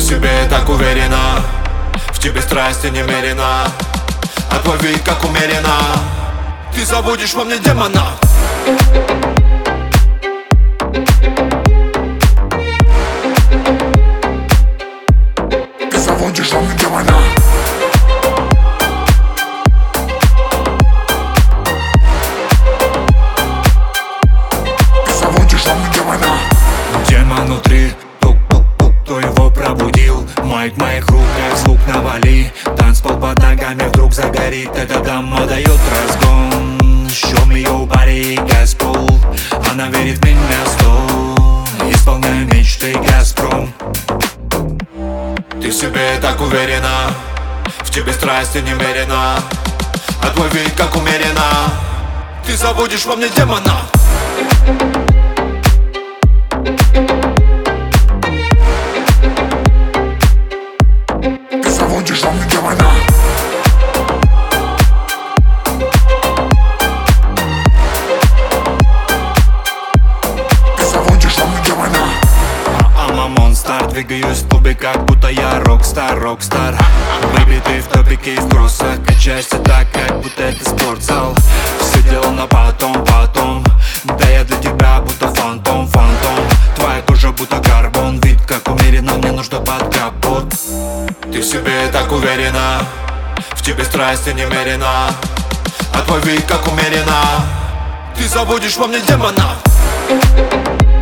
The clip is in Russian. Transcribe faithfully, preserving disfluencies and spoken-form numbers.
себе так уверена, в тебе страсти немерено, а твой вид как умеренно. Ты забудешь во мне демона. Ты забудешь во мне демона. Ты забудешь во мне демона. Демон внутри, тук-тук-тук, кто его пробудил? Майк моих рук, как звук навали. Танцпол под ногами вдруг загорит. Эта дама дает разгон. Show me your body, Газпол. Она верит в меня сто. Исполняю мечты, Газпром. Ты в себе так уверена, в тебе страсти немерено, а твой вид как умеренно. Ты забудешь во мне демона. Ты забудешь во мне демона. Ты забудешь во мне демона. I'm a monster, двигаюсь в клубе, как будто я рокстар, рокстар. Выбитый в топике и в кроссах, качаешься так, как будто это спортзал. Все дело на потом, потом. Да я для тебя будто фантом, фантом. Твоя кожа будто карбон, вид как умеренно, мне нужно под капот. Ты в себе так уверена, в тебе страсти немерено, а твой вид как умеренно. Ты забудешь во мне демона.